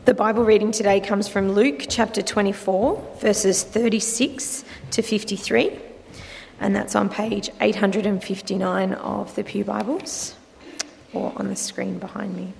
The Bible reading today comes from Luke chapter 24, verses 36 to 53, and that's on page 859 of the Pew Bibles, or on the screen behind me.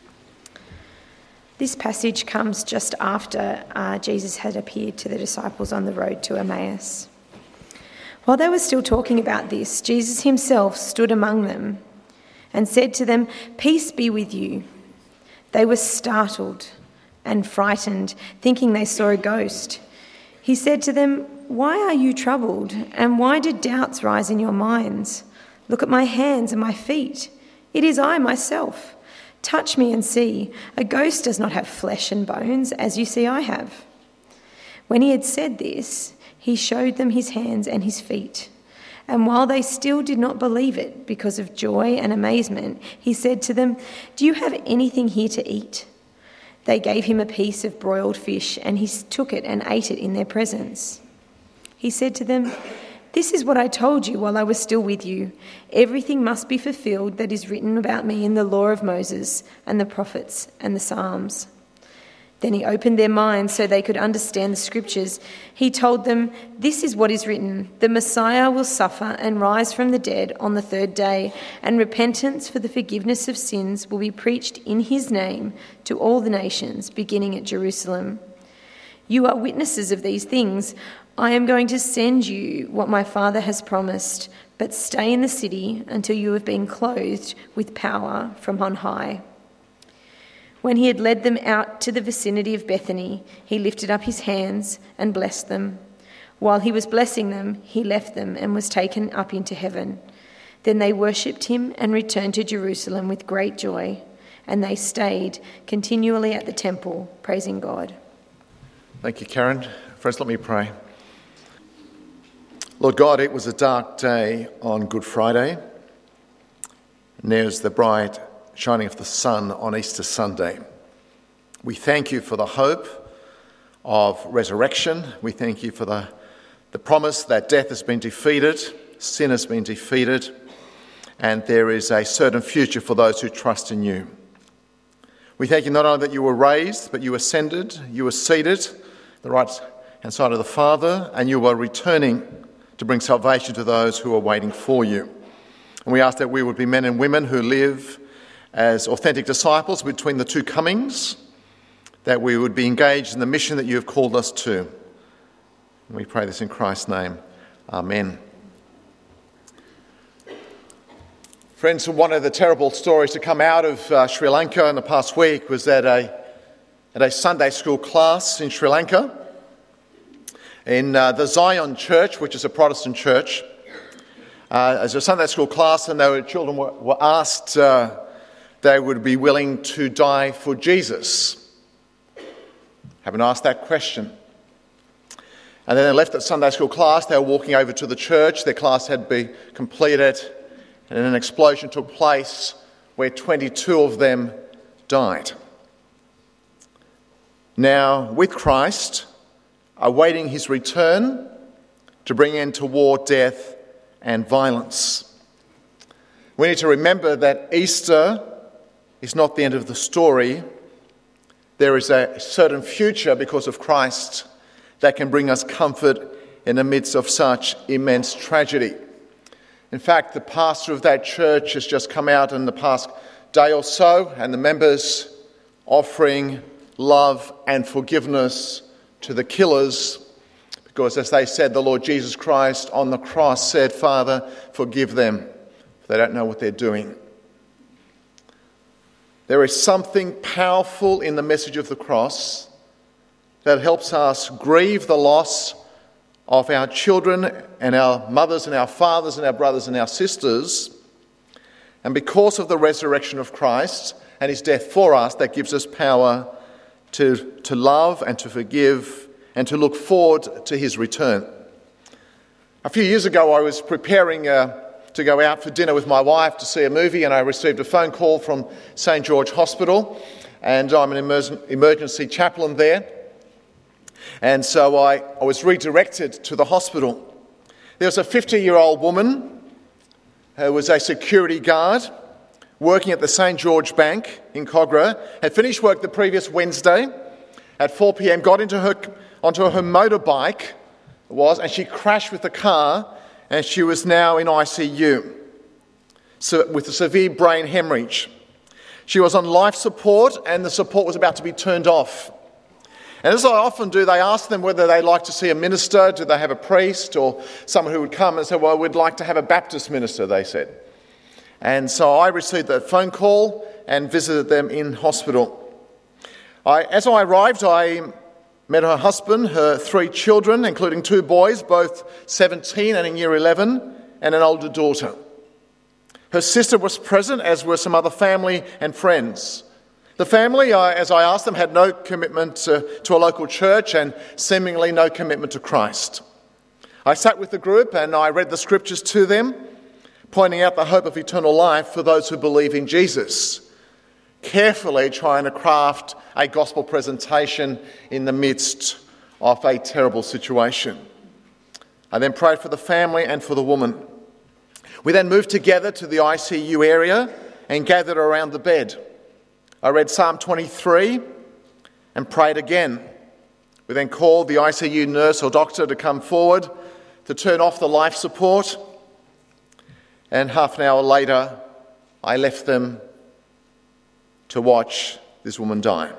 This passage comes just after Jesus had appeared to the disciples on the road to Emmaus. While they were still talking about this, Jesus himself stood among them and said to them, "Peace be with you." They were startled and frightened, thinking they saw a ghost. He said to them, "Why are you troubled, and why do doubts rise in your minds? Look at my hands and my feet. It is I myself. Touch me and see. A ghost does not have flesh and bones, as you see I have." When he had said this, he showed them his hands and his feet. And while they still did not believe it because of joy and amazement, he said to them, "Do you have anything here to eat?" They gave him a piece of broiled fish, and he took it and ate it in their presence. He said to them, "This is what I told you while I was still with you. Everything must be fulfilled that is written about me in the law of Moses and the prophets and the Psalms." Then he opened their minds so they could understand the scriptures. He told them, "This is what is written, the Messiah will suffer and rise from the dead on the third day, and repentance for the forgiveness of sins will be preached in his name to all the nations, beginning at Jerusalem. You are witnesses of these things. I am going to send you what my Father has promised, but stay in the city until you have been clothed with power from on high." When he had led them out to the vicinity of Bethany, he lifted up his hands and blessed them. While he was blessing them, he left them and was taken up into heaven. Then they worshipped him and returned to Jerusalem with great joy, and they stayed continually at the temple, praising God. Thank you, Karen. Friends, let me pray. Lord God, it was a dark day on Good Friday, and there's the bright shining of the sun on Easter Sunday. We thank you for the hope of resurrection. We thank you for the promise that death has been defeated, sin has been defeated, and there is a certain future for those who trust in you. We thank you not only that you were raised, but you ascended, you were seated at the right hand side of the Father, and you are returning to bring salvation to those who are waiting for you. And we ask that we would be men and women who live as authentic disciples between the two comings, that we would be engaged in the mission that you have called us to. And we pray this in Christ's name. Amen. Friends, one of the terrible stories to come out of Sri Lanka in the past week was that at a Sunday school class in Sri Lanka, in the Zion Church, which is a Protestant church, as a Sunday school class, and the children were asked they would be willing to die for Jesus. Haven't asked that question. And then they left that Sunday school class. They were walking over to the church. Their class had been completed, and an explosion took place where 22 of them died. Now, with Christ, awaiting his return to bring end to war, death, and violence. We need to remember that Easter is not the end of the story. There is a certain future because of Christ that can bring us comfort in the midst of such immense tragedy. In fact, the pastor of that church has just come out in the past day or so, and the members offering love and forgiveness to the killers, because as they said, the Lord Jesus Christ on the cross said, "Father, forgive them, for they don't know what they're doing." There is something powerful in the message of the cross that helps us grieve the loss of our children and our mothers and our fathers and our brothers and our sisters. And because of the resurrection of Christ and his death for us, that gives us power to love and to forgive and to look forward to his return. A few years ago, I was preparing to go out for dinner with my wife to see a movie, and I received a phone call from St. George Hospital, and I'm an emergency chaplain there. And so I was redirected to the hospital. There was a 50-year-old woman who was a security guard working at the St. George Bank in Kogarah, had finished work the previous Wednesday at 4 p.m, got onto her motorbike, and she crashed with the car, and she was now in ICU with a severe brain hemorrhage. She was on life support, and the support was about to be turned off. And as I often do, they ask them whether they'd like to see a minister, do they have a priest, or someone who would come and say, well, we'd like to have a Baptist minister, they said. And so I received that phone call and visited them in hospital. As I arrived, I met her husband, her 3 children, including 2 boys, both 17 and in year 11, and an older daughter. Her sister was present, as were some other family and friends. The family, as I asked them, had no commitment to a local church and seemingly no commitment to Christ. I sat with the group and I read the scriptures to them, pointing out the hope of eternal life for those who believe in Jesus, carefully trying to craft a gospel presentation in the midst of a terrible situation. I then prayed for the family and for the woman. We then moved together to the ICU area and gathered around the bed. I read Psalm 23 and prayed again. We then called the ICU nurse or doctor to come forward to turn off the life support. And half an hour later, I left them to watch this woman die.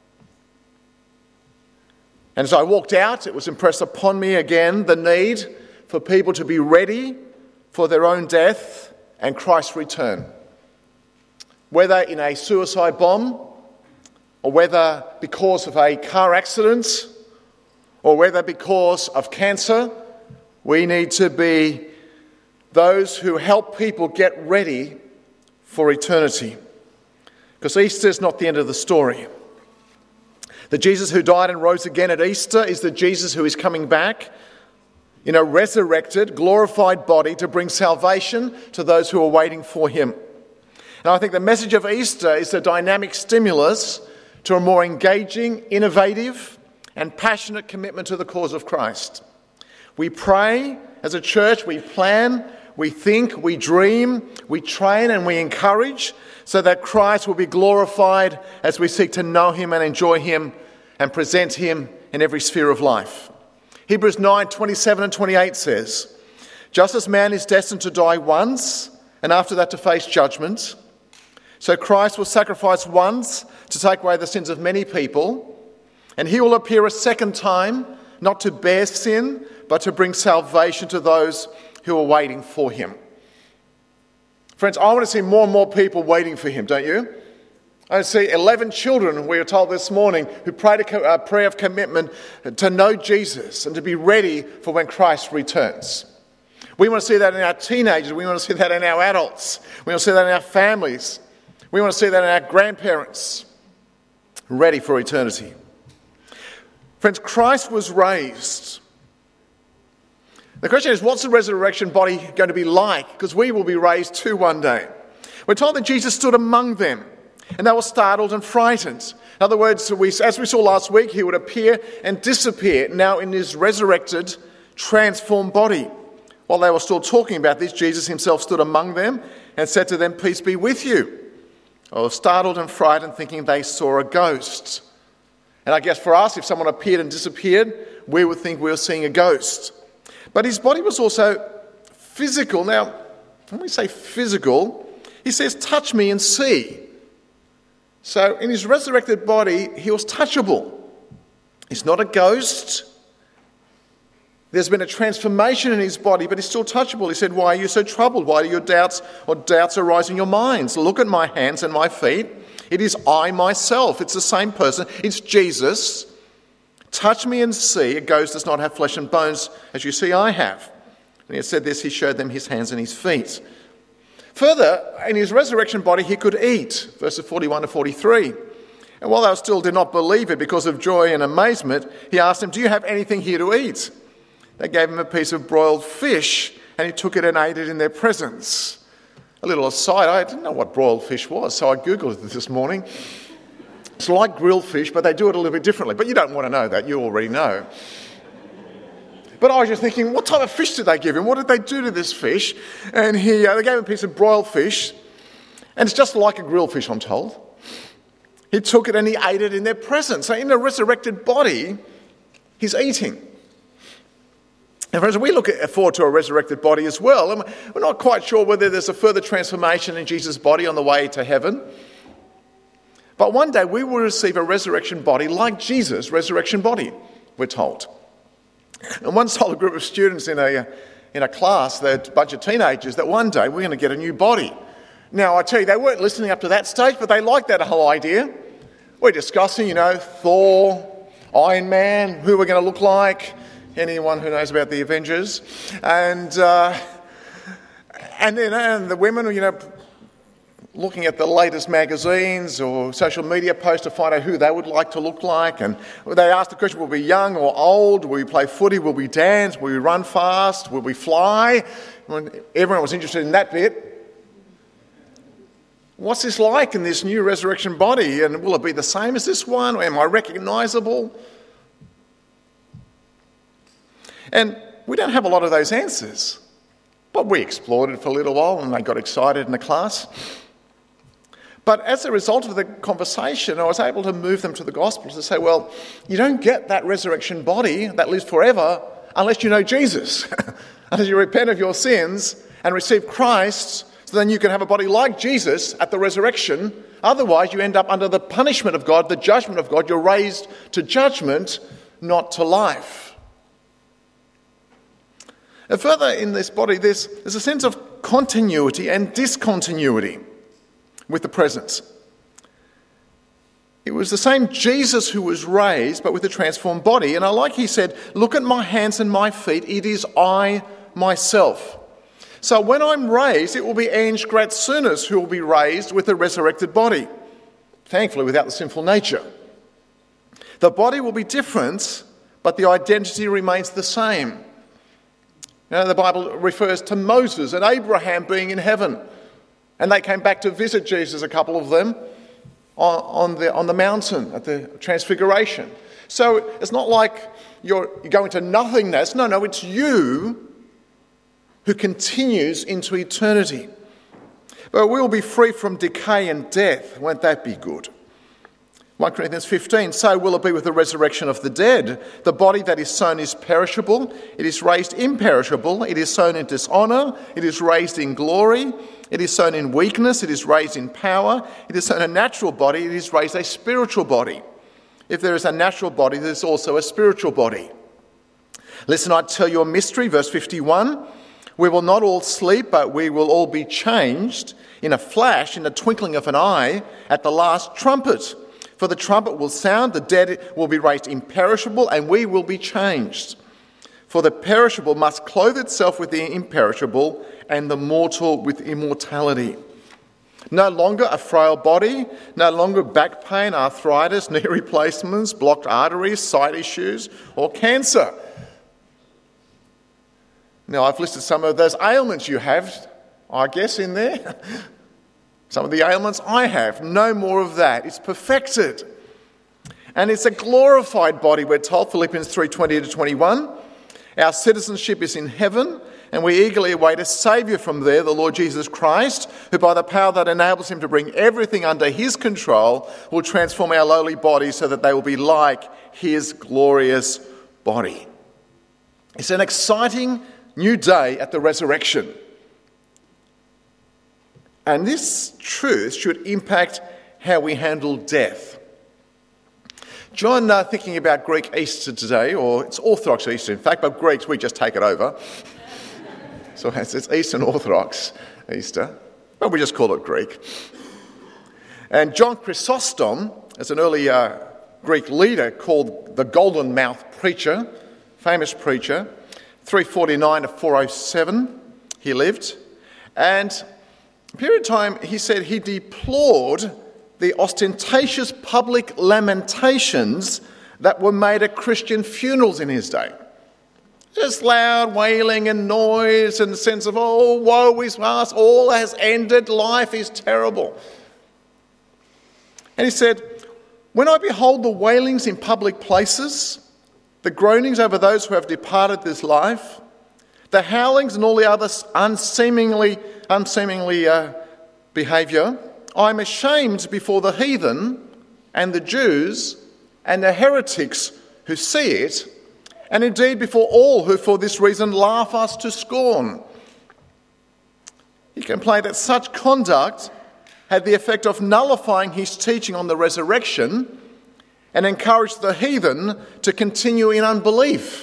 And as I walked out, it was impressed upon me again the need for people to be ready for their own death and Christ's return. Whether in a suicide bomb, or whether because of a car accident, or whether because of cancer, we need to be those who help people get ready for eternity. Because Easter is not the end of the story. The Jesus who died and rose again at Easter is the Jesus who is coming back in a resurrected, glorified body to bring salvation to those who are waiting for him. And I think the message of Easter is a dynamic stimulus to a more engaging, innovative, and passionate commitment to the cause of Christ. We pray as a church, we plan, we think, we dream, we train, and we encourage so that Christ will be glorified as we seek to know him and enjoy him and present him in every sphere of life. Hebrews 9:27 and 28 says, just as man is destined to die once and after that to face judgment, so Christ will sacrifice once to take away the sins of many people, and he will appear a second time, not to bear sin, but to bring salvation to those who are waiting for him. Friends, I want to see more and more people waiting for him, don't you? I see 11 children, we were told this morning, who prayed a prayer of commitment to know Jesus and to be ready for when Christ returns. We want to see that in our teenagers. We want to see that in our adults. We want to see that in our families. We want to see that in our grandparents, ready for eternity. Friends, Christ was raised. The question is, what's the resurrection body going to be like? Because we will be raised too one day. We're told that Jesus stood among them, and they were startled and frightened. In other words, as we saw last week, he would appear and disappear now in his resurrected, transformed body. While they were still talking about this, Jesus himself stood among them and said to them, peace be with you. They were startled and frightened, thinking they saw a ghost. And I guess for us, if someone appeared and disappeared, we would think we were seeing a ghost. But his body was also physical. Now, when we say physical, he says, touch me and see. So in his resurrected body, he was touchable. He's not a ghost. There's been a transformation in his body, but he's still touchable. He said, why are you so troubled? Why do your doubts arise in your minds? Look at my hands and my feet. It is I myself. It's the same person. It's Jesus. Touch me and see. A ghost does not have flesh and bones, as you see I have. And he had said this, he showed them his hands and his feet. Further, in his resurrection body, he could eat, verses 41 to 43. And while they still did not believe it because of joy and amazement, he asked them, do you have anything here to eat? They gave him a piece of broiled fish, and he took it and ate it in their presence. A little aside, I didn't know what broiled fish was, so I Googled it this morning. It's like grilled fish, but they do it a little bit differently. But you don't want to know that, you already know. But I was just thinking, what type of fish did they give him? What did they do to this fish? And they gave him a piece of broiled fish. And it's just like a grilled fish, I'm told. He took it and he ate it in their presence. So in a resurrected body, he's eating. And friends, we look forward to a resurrected body as well. And we're not quite sure whether there's a further transformation in Jesus' body on the way to heaven. But one day we will receive a resurrection body like Jesus' resurrection body, we're told. And once told a group of students in a class, they're a bunch of teenagers, that one day we're going to get a new body. Now, I tell you, they weren't listening up to that stage, but they liked that whole idea. We're discussing, Thor, Iron Man, who we're going to look like, anyone who knows about the Avengers. And then the women, looking at the latest magazines or social media posts to find out who they would like to look like. And they asked the question, will we be young or old? Will we play footy? Will we dance? Will we run fast? Will we fly? Everyone was interested in that bit. What's this like in this new resurrection body? And will it be the same as this one? Or am I recognisable? And we don't have a lot of those answers. But we explored it for a little while and they got excited in the class. But as a result of the conversation, I was able to move them to the Gospels to say, well, you don't get that resurrection body that lives forever unless you know Jesus. Unless you repent of your sins and receive Christ, so then you can have a body like Jesus at the resurrection. Otherwise, you end up under the punishment of God, the judgment of God. You're raised to judgment, not to life. And further in this body, there's a sense of continuity and discontinuity with the presence. It was the same Jesus who was raised, but with a transformed body. And he said, look at my hands and my feet. It is I myself. So when I'm raised, it will be Ange Gratsunas who will be raised with a resurrected body. Thankfully, without the sinful nature. The body will be different, but the identity remains the same. The Bible refers to Moses and Abraham being in heaven. And they came back to visit Jesus, a couple of them, on the mountain at the Transfiguration. So it's not like you're going to nothingness. No, it's you who continues into eternity. But we will be free from decay and death. Won't that be good? 1 Corinthians 15, so will it be with the resurrection of the dead. The body that is sown is perishable. It is raised imperishable. It is sown in dishonour. It is raised in glory. It is sown in weakness. It is raised in power. It is sown a natural body. It is raised a spiritual body. If there is a natural body, there is also a spiritual body. Listen, I tell you a mystery, verse 51. We will not all sleep, but we will all be changed in a flash, in the twinkling of an eye, at the last trumpet. For the trumpet will sound, the dead will be raised imperishable, and we will be changed. For the perishable must clothe itself with the imperishable, and the mortal with immortality. No longer a frail body, no longer back pain, arthritis, knee replacements, blocked arteries, sight issues, or cancer. Now, I've listed some of those ailments you have, I guess, in there. Some of the ailments I have. No more of that. It's perfected. And it's a glorified body, we're told, Philippians 3:20-21. Our citizenship is in heaven, and we eagerly await a Saviour from there, the Lord Jesus Christ, who by the power that enables him to bring everything under his control will transform our lowly bodies so that they will be like his glorious body. It's an exciting new day at the resurrection. And this truth should impact how we handle death. John, thinking about Greek Easter today, or it's Orthodox Easter in fact, but Greeks, we just take it over. So it's Eastern Orthodox Easter, but we just call it Greek. And John Chrysostom, as an early Greek leader called the Golden Mouth Preacher, famous preacher, 349 to 407 he lived. And a period of time, he said he deplored the ostentatious public lamentations that were made at Christian funerals in his day. Just loud wailing and noise and a sense of, oh, woe is us, all has ended, life is terrible. And he said, when I behold the wailings in public places, the groanings over those who have departed this life, the howlings and all the other unseemingly behaviour, I'm ashamed before the heathen and the Jews and the heretics who see it, and indeed before all who for this reason laugh us to scorn. He complained that such conduct had the effect of nullifying his teaching on the resurrection and encouraged the heathen to continue in unbelief.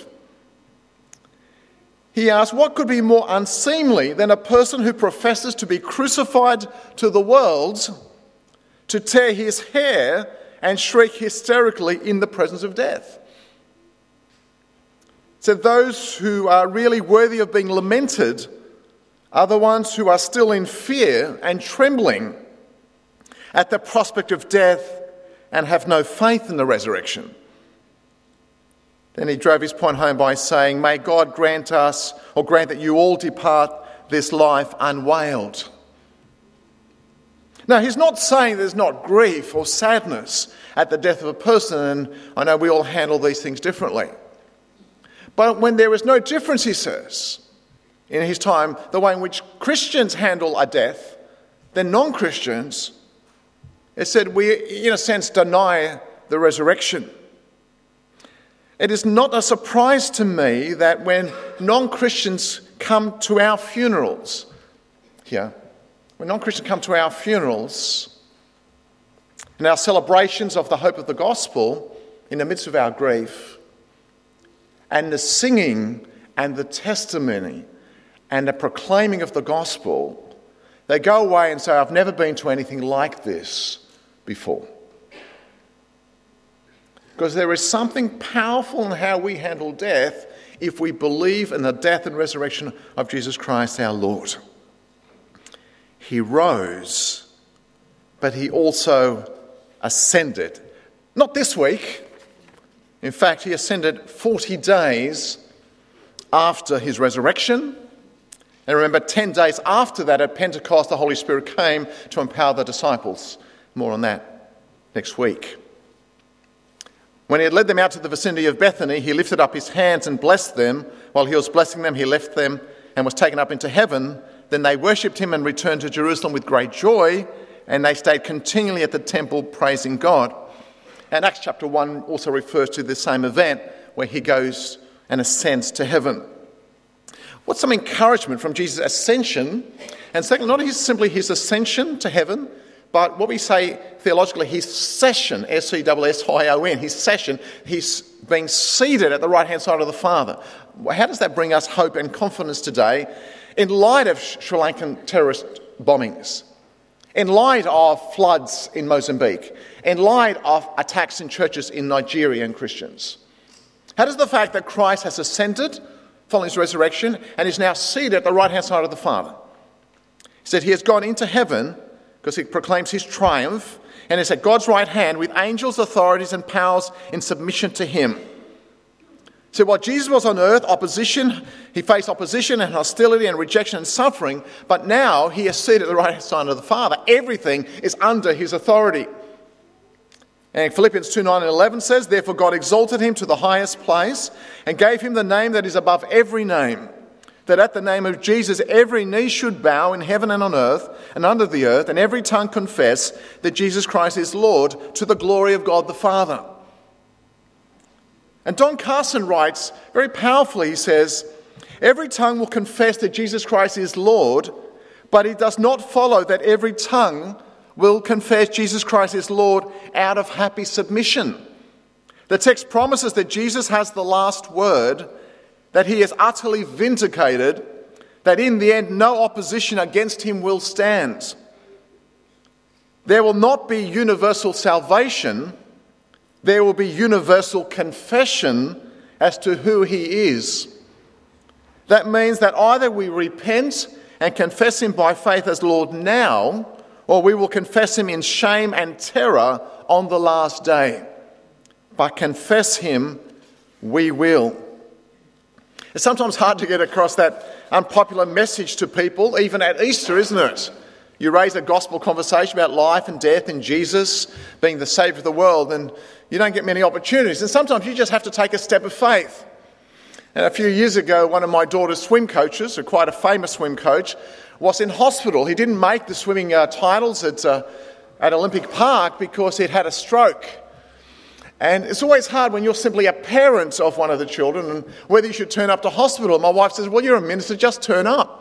He asked, what could be more unseemly than a person who professes to be crucified to the world to tear his hair and shriek hysterically in the presence of death? So those who are really worthy of being lamented are the ones who are still in fear and trembling at the prospect of death and have no faith in the resurrection. Then he drove his point home by saying, may God grant us, or grant that you all depart this life unwailed. Now, he's not saying there's not grief or sadness at the death of a person, and I know we all handle these things differently. But when there is no difference, he says, in his time, the way in which Christians handle a death, then non-Christians, it said we, in a sense, deny the resurrection. It is not a surprise to me that when non-Christians come to our funerals, when non-Christians come to our funerals and our celebrations of the hope of the gospel in the midst of our grief, and the singing and the testimony and the proclaiming of the gospel, they go away and say, I've never been to anything like this before. Because there is something powerful in how we handle death if we believe in the death and resurrection of Jesus Christ our Lord. He rose, but he also ascended. Not this week. In fact, he ascended 40 days after his resurrection. And remember, 10 days after that, at Pentecost, the Holy Spirit came to empower the disciples. More on that next week. When he had led them out to the vicinity of Bethany, he lifted up his hands and blessed them. While he was blessing them, he left them and was taken up into heaven. Then they worshipped him and returned to Jerusalem with great joy, and they stayed continually at the temple praising God. And Acts chapter 1 also refers to this same event where he goes and ascends to heaven. What's some encouragement from Jesus' ascension? And second, not simply his ascension to heaven, but what we say theologically, his session, S-E-S-S-I-O-N, his session, he's being seated at the right-hand side of the Father. How does that bring us hope and confidence today in light of Sri Lankan terrorist bombings, in light of floods in Mozambique, in light of attacks in churches in Nigeria and Christians? How does the fact that Christ has ascended following his resurrection and is now seated at the right-hand side of the Father? He said he has gone into heaven because he proclaims his triumph and is at God's right hand with angels, authorities and powers in submission to him. So while Jesus was on earth, he faced opposition and hostility and rejection and suffering, but now he is seated at the right side of the Father. Everything is under his authority. And Philippians 2:9 and 11 says, therefore God exalted him to the highest place and gave him the name that is above every name, that at the name of Jesus every knee should bow in heaven and on earth and under the earth, and every tongue confess that Jesus Christ is Lord, to the glory of God the Father. And Don Carson writes very powerfully, he says, every tongue will confess that Jesus Christ is Lord, but it does not follow that every tongue will confess Jesus Christ is Lord out of happy submission. The text promises that Jesus has the last word, that he is utterly vindicated, that in the end no opposition against him will stand. There will not be universal salvation, there will be universal confession as to who he is. That means that either we repent and confess him by faith as Lord now, or we will confess him in shame and terror on the last day. But confess him we will. It's sometimes hard to get across that unpopular message to people, even at Easter, isn't it? You raise a gospel conversation about life and death and Jesus being the Saviour of the world, and you don't get many opportunities. And sometimes you just have to take a step of faith. And a few years ago, one of my daughter's swim coaches, quite a famous swim coach, was in hospital. He didn't make the swimming titles at Olympic Park because he'd had a stroke. And it's always hard when you're simply a parent of one of the children and whether you should turn up to hospital. My wife says, well, you're a minister, just turn up.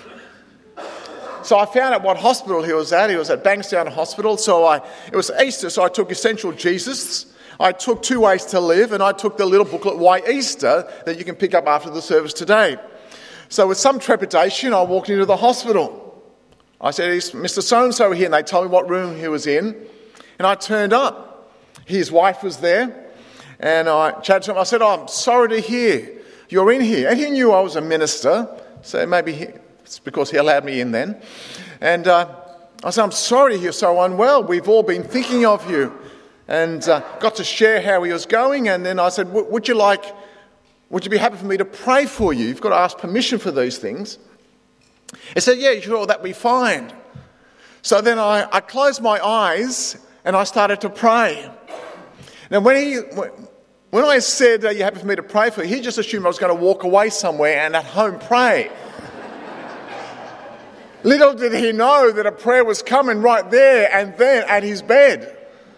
So I found out what hospital he was at. He was at Bankstown Hospital. It was Easter, so I took Essential Jesus. I took 2 Ways to Live, and I took the little booklet, Why Easter, that you can pick up after the service today. So with some trepidation, I walked into the hospital. I said, is Mr. So-and-so here? And they told me what room he was in. And I turned up. His wife was there, and I chatted to him. I said, I'm sorry to hear you're in here. And he knew I was a minister, so maybe it's because he allowed me in then. And I said, I'm sorry to hear you're so unwell. We've all been thinking of you. And got to share how he was going. And then I said, would you be happy for me to pray for you? You've got to ask permission for these things. He said, yeah, sure, that'd be fine. So then I closed my eyes and I started to pray. Now, when I said, are you happy for me to pray for you, he just assumed I was going to walk away somewhere and at home pray. Little did he know that a prayer was coming right there and then at his bed.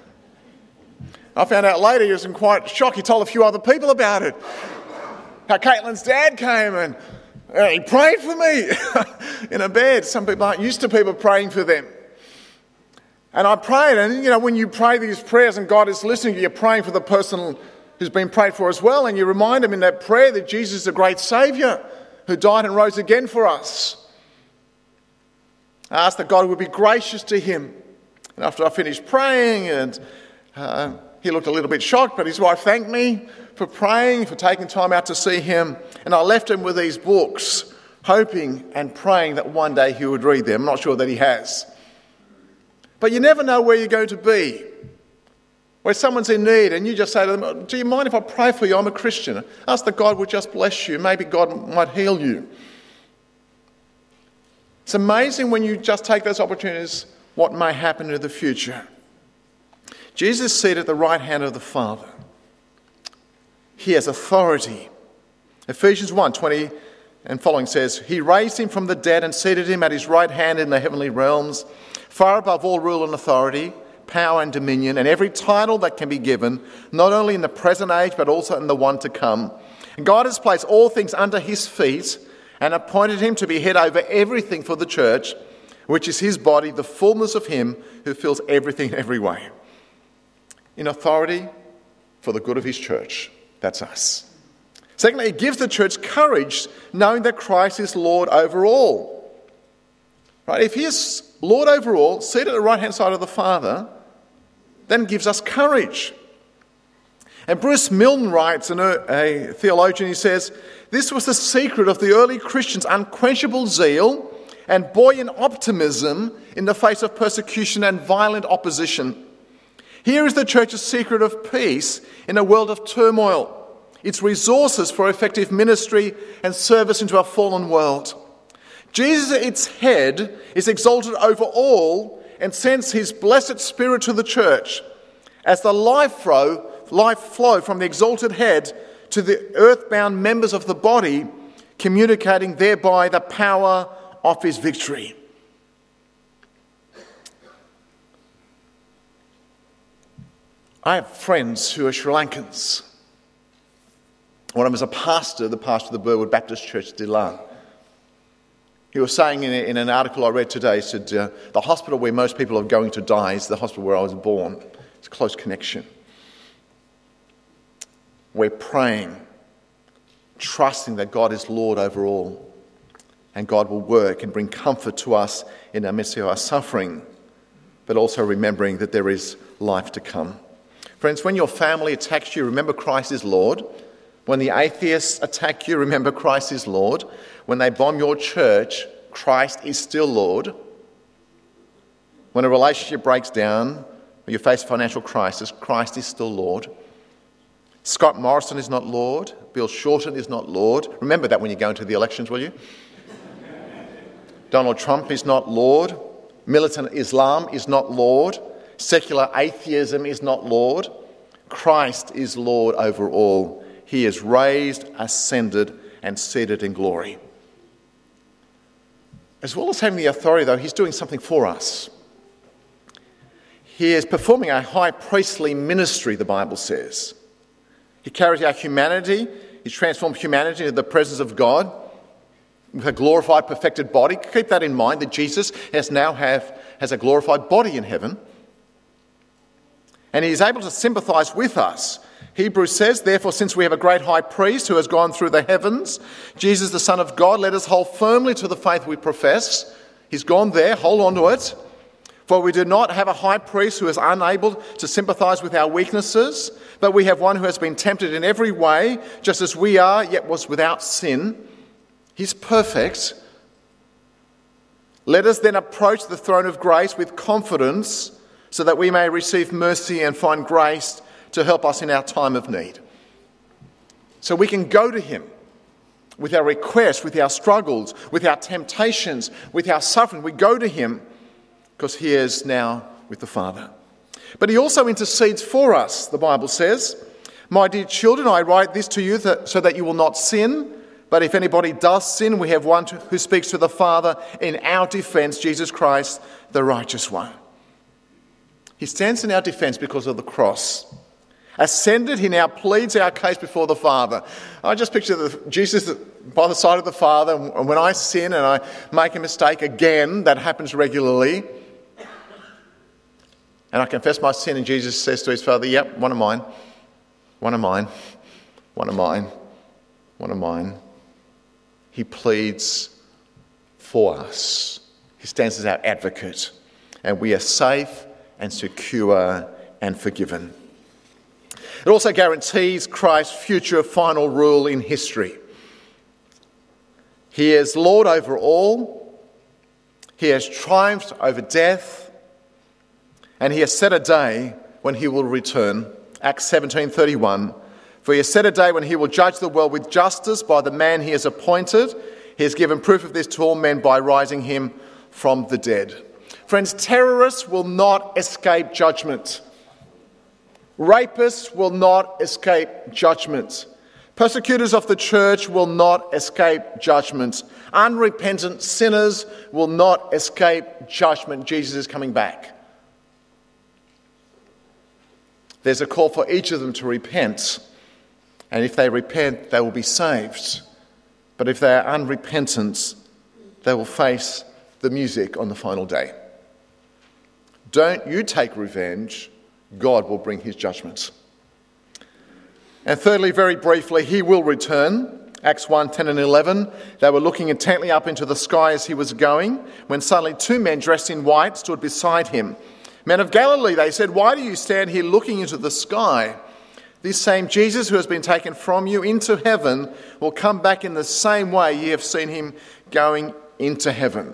I found out later he was in quite shock. He told a few other people about it. How Caitlin's dad came and he prayed for me in a bed. Some people aren't used to people praying for them. And I prayed, and when you pray these prayers and God is listening, you're praying for the person who's been prayed for as well, and you remind them in that prayer that Jesus is a great Saviour who died and rose again for us. I asked that God would be gracious to him. And after I finished praying, and he looked a little bit shocked, but his wife thanked me for praying, for taking time out to see him. And I left him with these books, hoping and praying that one day he would read them. I'm not sure that he has. But you never know where you're going to be. Where someone's in need and you just say to them, do you mind if I pray for you? I'm a Christian. Ask that God would just bless you. Maybe God might heal you. It's amazing when you just take those opportunities, what may happen in the future. Jesus is seated at the right hand of the Father. He has authority. Ephesians 1:20 and following says, he raised him from the dead and seated him at his right hand in the heavenly realms, far above all rule and authority, power and dominion, and every title that can be given, not only in the present age, but also in the one to come. And God has placed all things under his feet and appointed him to be head over everything for the church, which is his body, the fullness of him who fills everything in every way. In authority for the good of his church. That's us. Secondly, it gives the church courage, knowing that Christ is Lord over all. Right? If he is Lord over all, seated at the right-hand side of the Father, then gives us courage. And Bruce Milne writes, a theologian, he says, this was the secret of the early Christians' unquenchable zeal and buoyant optimism in the face of persecution and violent opposition. Here is the church's secret of peace in a world of turmoil, its resources for effective ministry and service into a fallen world. Jesus, its head, is exalted over all and sends his blessed Spirit to the church as the life flow from the exalted head to the earthbound members of the body, communicating thereby the power of his victory. I have friends who are Sri Lankans. One of them is a pastor, the pastor of the Burwood Baptist Church, Dilan. He was saying in an article I read today, he said, the hospital where most people are going to die is the hospital where I was born. It's a close connection. We're praying, trusting that God is Lord over all, and God will work and bring comfort to us in the midst of our suffering, but also remembering that there is life to come. Friends, when your family attacks you, remember Christ is Lord. When the atheists attack you, remember Christ is Lord. When they bomb your church, Christ is still Lord. When a relationship breaks down, or you face financial crisis, Christ is still Lord. Scott Morrison is not Lord. Bill Shorten is not Lord. Remember that when you go into the elections, will you? Donald Trump is not Lord. Militant Islam is not Lord. Secular atheism is not Lord. Christ is Lord over all. He is raised, ascended, and seated in glory. as well as having the authority, though, he's doing something for us. He is performing a high priestly ministry, the Bible says. He carries our humanity. He's transformed humanity into the presence of God with a glorified, perfected body. Keep that in mind, that Jesus has a glorified body in heaven. And he is able to sympathise with us. Hebrews says, therefore, since we have a great high priest who has gone through the heavens, Jesus, the Son of God, let us hold firmly to the faith we profess. He's gone there, hold on to it. For we do not have a high priest who is unable to sympathise with our weaknesses, but we have one who has been tempted in every way, just as we are, yet was without sin. He's perfect. Let us then approach the throne of grace with confidence, so that we may receive mercy and find grace to help us in our time of need. So we can go to him with our requests, with our struggles, with our temptations, with our suffering. We go to him because he is now with the Father. But he also intercedes for us, the Bible says. My dear children, I write this to you so that you will not sin. But if anybody does sin, we have one who speaks to the Father in our defence, Jesus Christ, the righteous one. He stands in our defence because of the cross. Ascended, he now pleads our case before the Father. I just picture Jesus by the side of the Father, and when I sin and I make a mistake again, that happens regularly, and I confess my sin, and Jesus says to his Father, yep, one of mine, one of mine, one of mine, one of mine. He pleads for us. He stands as our advocate, and we are safe and secure and forgiven. It also guarantees Christ's future final rule in history. He is Lord over all. He has triumphed over death. And he has set a day when he will return. Acts 17:31. For he has set a day when he will judge the world with justice by the man he has appointed. He has given proof of this to all men by rising him from the dead. Friends, terrorists will not escape judgment. Rapists will not escape judgment. Persecutors of the church will not escape judgment. Unrepentant sinners will not escape judgment. Jesus is coming back. There's a call for each of them to repent. And if they repent, they will be saved. But if they are unrepentant, they will face the music on the final day. Don't you take revenge. God will bring his judgment. And thirdly, very briefly, he will return. Acts 1:10 and 11. They were looking intently up into the sky as he was going, when suddenly two men dressed in white stood beside him. Men of Galilee, they said, why do you stand here looking into the sky? This same Jesus who has been taken from you into heaven will come back in the same way ye have seen him going into heaven.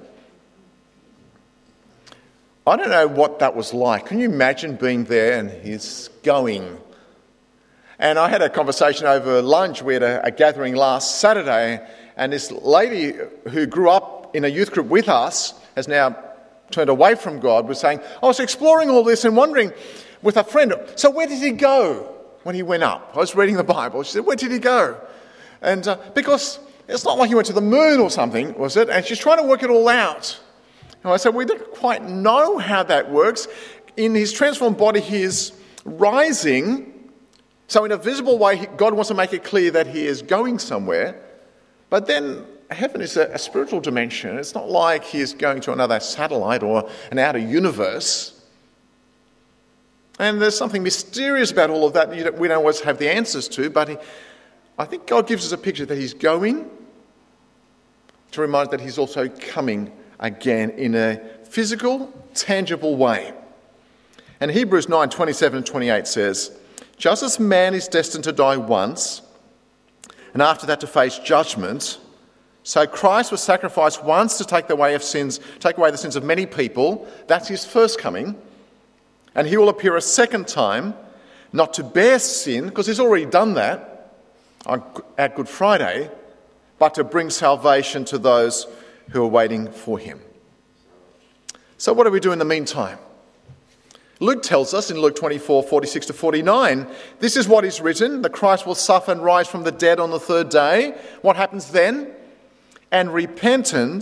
I don't know what that was like. Can you imagine being there and he's going? And I had a conversation over lunch. We had a gathering last Saturday, and this lady who grew up in a youth group with us, has now turned away from God, was saying, I was exploring all this and wondering with a friend, so where did he go when he went up? I was reading the Bible. She said, where did he go? And because it's not like he went to the moon or something, was it? And she's trying to work it all out. And I said, we don't quite know how that works. In his transformed body, he is rising. So in a visible way, God wants to make it clear that he is going somewhere. But then heaven is a spiritual dimension. It's not like he is going to another satellite or an outer universe. And there's something mysterious about all of that we don't always have the answers to. But I think God gives us a picture that he's going, to remind us that he's also coming again in a physical, tangible way. And Hebrews 9:27 and 28 says, just as man is destined to die once, and after that to face judgment, so Christ was sacrificed once to take away the sins of many people. That's his first coming. And he will appear a second time, not to bear sin, because he's already done that at Good Friday, but to bring salvation to those who are waiting for him. So what do we do in the meantime? Luke tells us in Luke 24:46 to 49, this is what is written, the Christ will suffer and rise from the dead on the third day. What happens then? And repentance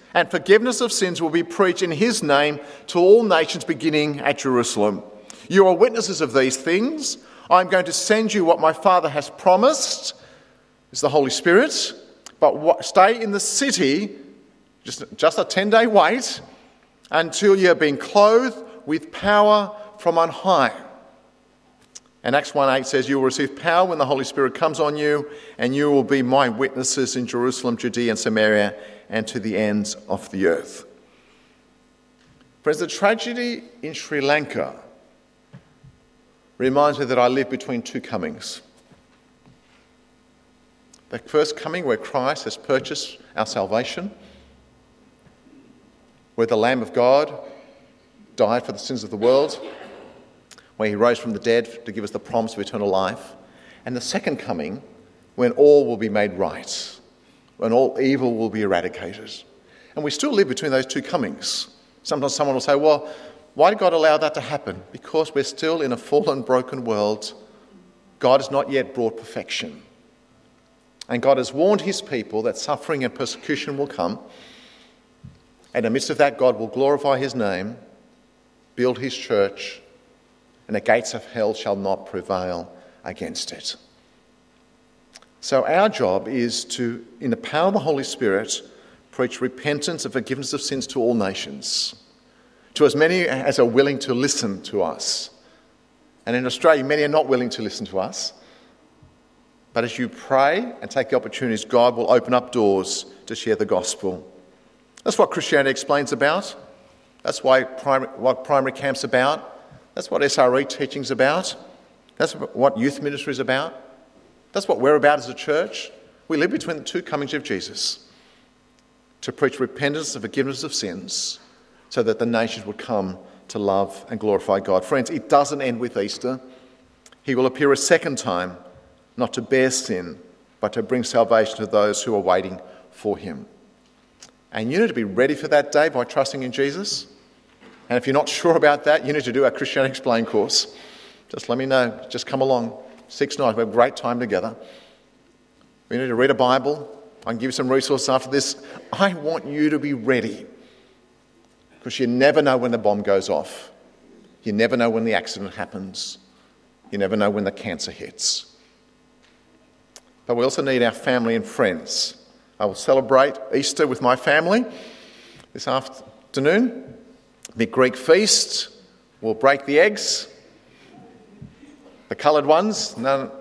and forgiveness of sins will be preached in his name to all nations beginning at Jerusalem. You are witnesses of these things. I'm going to send you what my Father has promised, is the Holy Spirit, but stay in the city, just a 10-day wait, until you have been clothed with power from on high. And Acts 1:8 says, you will receive power when the Holy Spirit comes on you, and you will be my witnesses in Jerusalem, Judea and Samaria, and to the ends of the earth. Friends, the tragedy in Sri Lanka reminds me that I live between two comings. The first coming where Christ has purchased our salvation, where the Lamb of God died for the sins of the world, where he rose from the dead to give us the promise of eternal life. And the second coming, when all will be made right, when all evil will be eradicated. And we still live between those two comings. Sometimes someone will say, well, why did God allow that to happen? Because we're still in a fallen, broken world. God has not yet brought perfection. And God has warned his people that suffering and persecution will come. And in the midst of that, God will glorify his name, build his church, and the gates of hell shall not prevail against it. So our job is to, in the power of the Holy Spirit, preach repentance and forgiveness of sins to all nations, to as many as are willing to listen to us. And in Australia, many are not willing to listen to us. But as you pray and take the opportunities, God will open up doors to share the gospel. That's what Christianity Explained's about. That's what primary camp's about. That's what SRE teaching's about. That's what youth ministry is about. That's what we're about as a church. We live between the two comings of Jesus to preach repentance and forgiveness of sins so that the nations would come to love and glorify God. Friends, it doesn't end with Easter. He will appear a second time, not to bear sin, but to bring salvation to those who are waiting for him. And you need to be ready for that day by trusting in Jesus. And if you're not sure about that, you need to do our Christianity Explained course. Just let me know. Just come along. 6 nights. We have a great time together. We need to read a Bible. I can give you some resources after this. I want you to be ready. Because you never know when the bomb goes off. You never know when the accident happens. You never know when the cancer hits. But we also need our family and friends. I will celebrate Easter with my family this afternoon. Big Greek feast. We'll break the eggs. The coloured ones. None.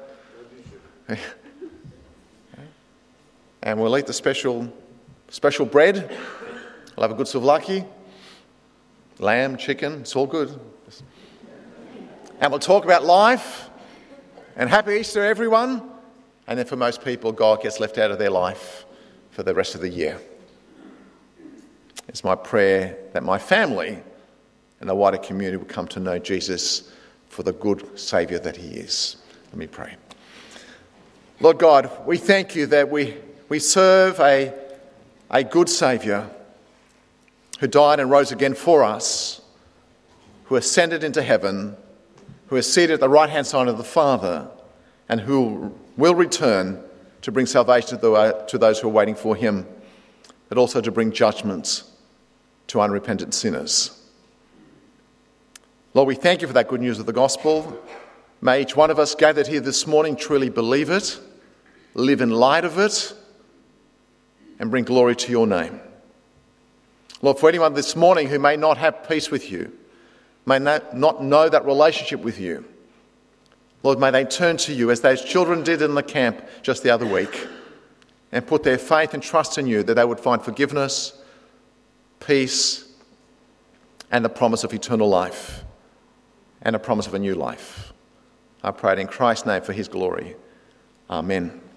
And we'll eat the special bread. We'll have a good souvlaki. Lamb, chicken, it's all good. And we'll talk about life. And happy Easter, everyone. And then for most people, God gets left out of their life for the rest of the year. It's my prayer that my family and the wider community will come to know Jesus for the good Saviour that he is. Let me pray. Lord God, we thank you that we serve a good Saviour who died and rose again for us, who ascended into heaven, who is seated at the right-hand side of the Father, and who will return to bring salvation to those who are waiting for him, but also to bring judgment to unrepentant sinners. Lord, we thank you for that good news of the gospel. May each one of us gathered here this morning truly believe it, live in light of it, and bring glory to your name. Lord, for anyone this morning who may not have peace with you, may not know that relationship with you, Lord, may they turn to you as those children did in the camp just the other week and put their faith and trust in you that they would find forgiveness, peace, and the promise of eternal life and a promise of a new life. I pray it in Christ's name for his glory. Amen.